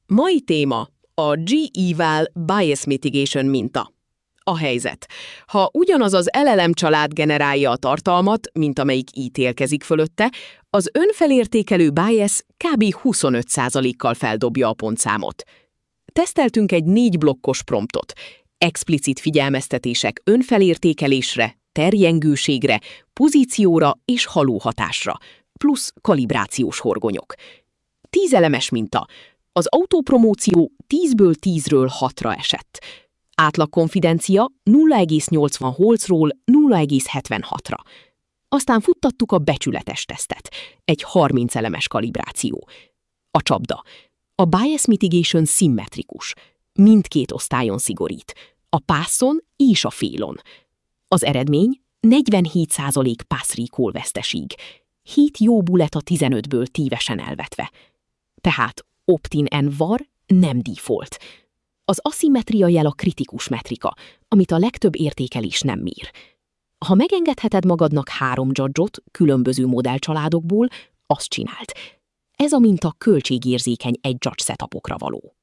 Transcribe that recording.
Mai téma a G-Eval Bias Mitigation minta. A helyzet. Ha ugyanaz az LLM család generálja a tartalmat, mint amelyik ítélkezik fölötte, az önfelértékelő bias kb. 25%-kal feldobja a pontszámot. Teszteltünk egy 4 blokkos promptot. Explicit figyelmeztetések önfelértékelésre, terjengőségre, pozícióra és halóhatásra, plusz kalibrációs horgonyok. 10 elemes minta. Az autópromóció 10-ből 10-ről 6-ra esett. Átlag konfidencia 0,80 holcról 0,76-ra. Aztán futtattuk a becsületes tesztet, egy 30 elemes kalibráció. A csapda. A bias mitigation szimmetrikus. Mindkét osztályon szigorít. A passon és a failon. Az eredmény 47% pass recall veszteség. 7 jó bullet a 15-ből tívesen elvetve. Tehát opt-in and var nem default. Az aszimmetria jel a kritikus metrika, amit a legtöbb értékelés nem mér. Ha megengedheted magadnak 3 judge-ot különböző modellcsaládokból, azt csináld. Ez a minta költségérzékeny egy judge setupokra való.